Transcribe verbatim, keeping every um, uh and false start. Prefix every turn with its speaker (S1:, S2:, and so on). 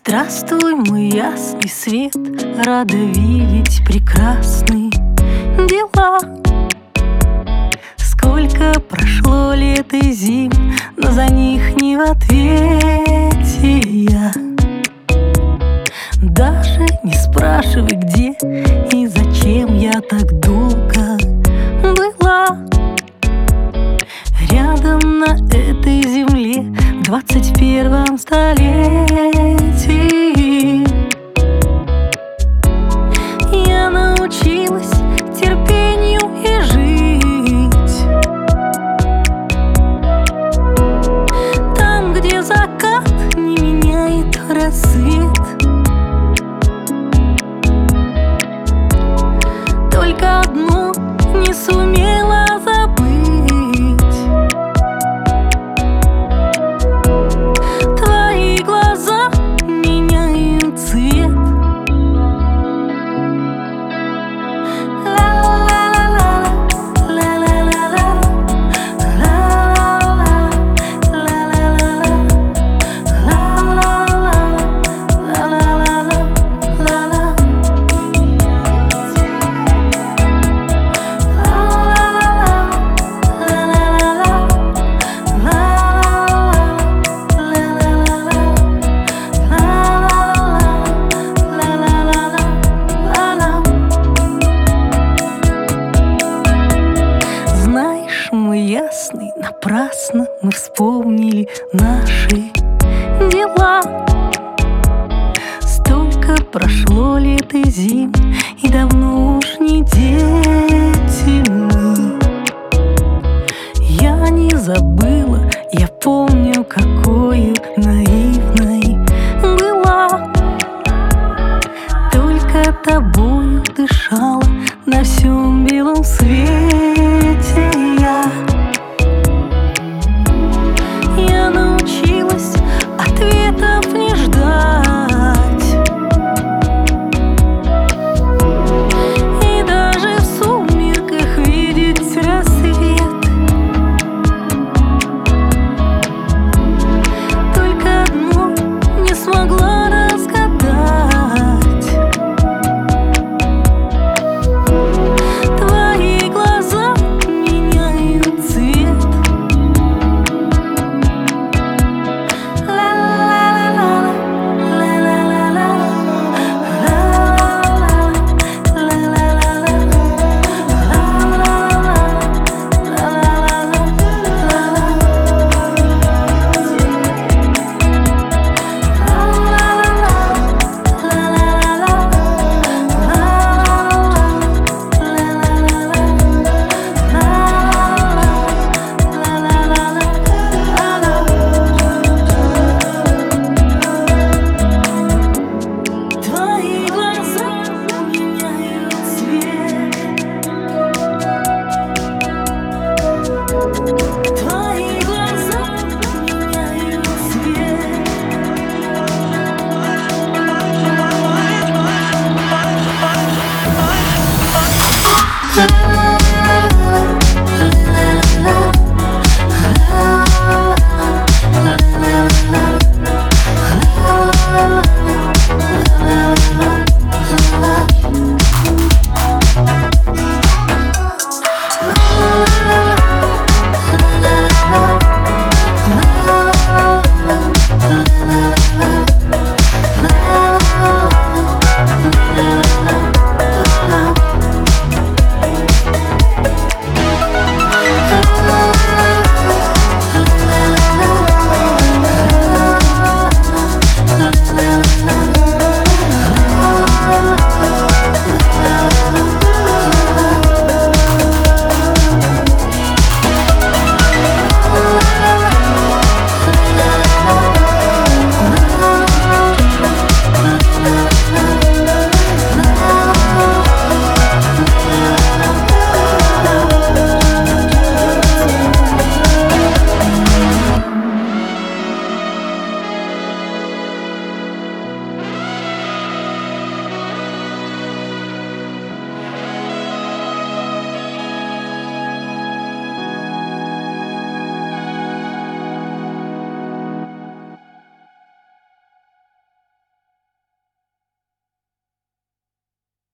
S1: Здравствуй, мой ясный свет, рада видеть прекрасные дела. Сколько прошло лет и зим, но за них не в ответе я. Даже не спрашивай, где и зачем я так долго была рядом на этой земле в двадцать первом столетии. Я научилась терпению и жить там, где закат не меняет рассвет. Только одно не сумела забыть: твои глаза меняют цвет. Мой ясный, напрасно мы вспомнили наши дела. Столько прошло лет и зим, и давно уж не дети мы. Я не забыла, я помню, какой наивной была. Только тобою дышала на всем белом свете я. Я научилась ответов не ждать, и даже в сумерках видеть рассвет. Только одно не смогла разгадать: твои глаза меняют цвет. Твои глаза меняют цвет.